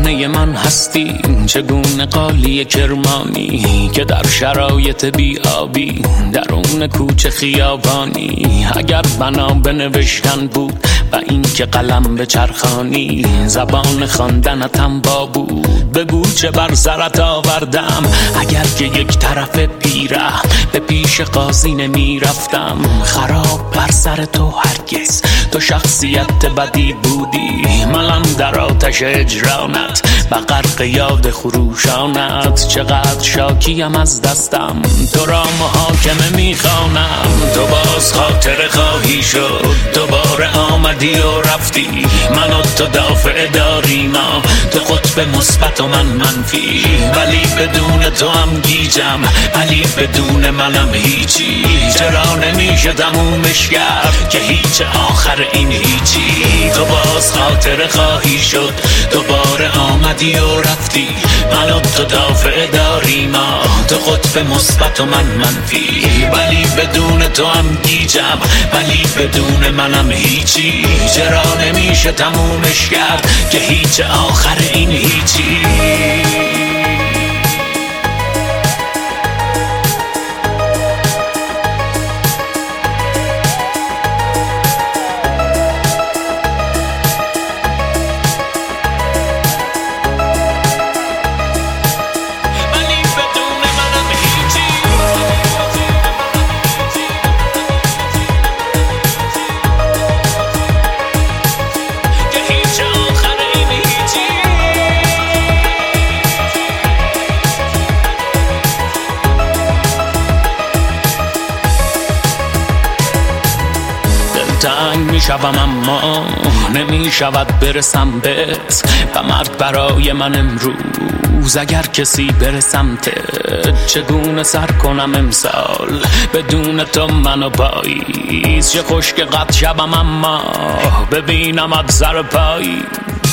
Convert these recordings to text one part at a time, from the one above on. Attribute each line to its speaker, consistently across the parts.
Speaker 1: صحنه من هستی، چگونه قالی کرمانی که در شرایط بیابی درون کوچه خیابانی. اگر بنا به نوشتن بود و این که قلم به چرخانی، زبان خواندنتم با بود بگو چه بر سرت آوردم. اگر که یک طرف پیره به پیش قاضی نمی رفتم، خراب بر سر تو هرگز تو شخصیت بدی بودی. من در آتش اجرانت و غرق یاد خروشانت، چقدر شاکیم از دستم تو را محاکمه میخوانم. تو باز خاطر خواهی شد، دوباره آمدی و رفتی. من و تو دافع داریم، تو قطب مثبت و من منفی. ولی بدون تو هم گیجم، ولی بدون منم هیچی. چرا نمیشه تمومش کرد که هیچ آخر این هیچی. تو باز خاطر خواهی شد، دوباره آمدی و رفتی. من و تو دافع داریم، تو قطب مثبت و من منفی. ولی بدون تو هم گیجم، ولی بدون منم هیچی. چرا نمیشه تمومش کرد که هیچ آخر این هیچی. تنگ می شوم اما نمی شود برسم بهت. و مرگ برای من امروز اگر کسی برسمت. چگونه سر کنم امسال بدون تو منو پاییز. چه خوش که قد شوم اما ببینمت سر پایی.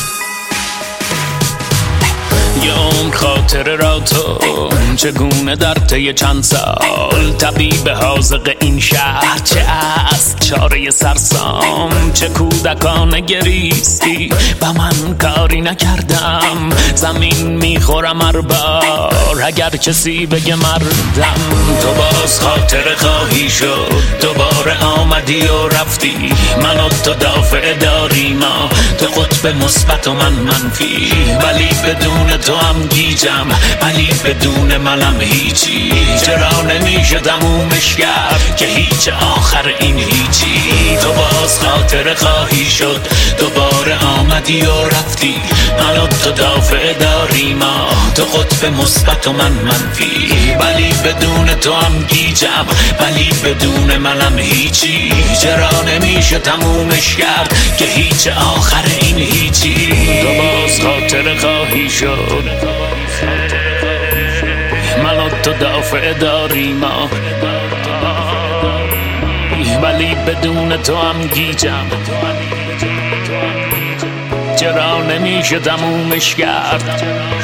Speaker 1: یه عمر خاطره را تو چگونه در طی چند سال. طبیب حاذق این شهر چه است چاره سرسام. چه کودکانه گریستی و من کاری نکردم. زمین میخورم هر بار اگر کسی بگه مردم. تو باز خاطره خواهی شد، دوباره آمدی و رفتی. من و تو دافع داریم، تو قطب مثبت و من منفی. ولی بدون تو هم گیجم، ولی بدون منم هیچی. چرا نمیشه تمومش کرد که هیچ آخر این هیچی. تو باز خاطره خواهی شد، دوباره آمدی و رفتی. من و تو دافع داریم، تو قطب مثبت و من منفی. ولی بدون تو هم گیجم، ولی بدون منم هیچی. چرا نمیشه تمومش کرد که هیچ آخر این هیچی. تو باز خاطره خواهی شد، من و تو دافع داریم. ولی بدون تو هم گیجم، چرا نمیشه تمومش کرد